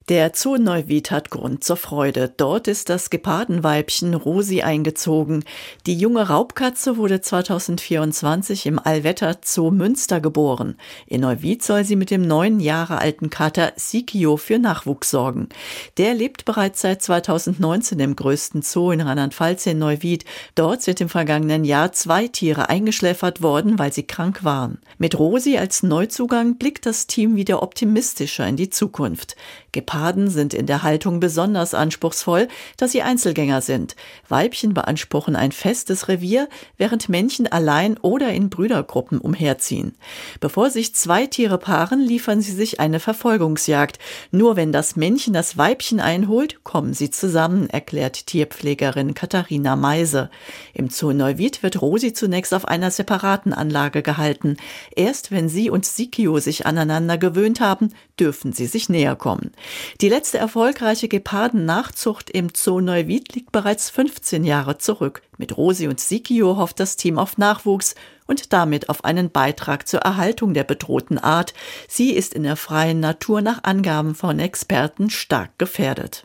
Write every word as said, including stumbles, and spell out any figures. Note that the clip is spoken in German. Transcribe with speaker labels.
Speaker 1: Der Zoo Neuwied hat Grund zur Freude. Dort ist das Gepardenweibchen Rosi eingezogen. Die junge Raubkatze wurde zweitausendvierundzwanzig im Allwetter Zoo Münster geboren. In Neuwied soll sie mit dem neun Jahre alten Kater Sikio für Nachwuchs sorgen. Der lebt bereits seit zweitausendneunzehn im größten Zoo in Rheinland-Pfalz in Neuwied. Dort sind im vergangenen Jahr zwei Tiere eingeschläfert worden, weil sie krank waren. Mit Rosi als Neuzugang blickt das Team wieder optimistischer in die Zukunft. Geparden sind in der Haltung besonders anspruchsvoll, da sie Einzelgänger sind. Weibchen beanspruchen ein festes Revier, während Männchen allein oder in Brüdergruppen umherziehen. Bevor sich zwei Tiere paaren, liefern sie sich eine Verfolgungsjagd. Nur wenn das Männchen das Weibchen einholt, kommen sie zusammen, erklärt Tierpflegerin Katharina Meise. Im Zoo Neuwied wird Rosi zunächst auf einer separaten Anlage gehalten. Erst wenn sie und Sikio sich aneinander gewöhnt haben, dürfen sie sich näher kommen. Die letzte erfolgreiche Geparden-Nachzucht im Zoo Neuwied liegt bereits fünfzehn Jahre zurück. Mit Rosi und Sikio hofft das Team auf Nachwuchs und damit auf einen Beitrag zur Erhaltung der bedrohten Art. Sie ist in der freien Natur nach Angaben von Experten stark gefährdet.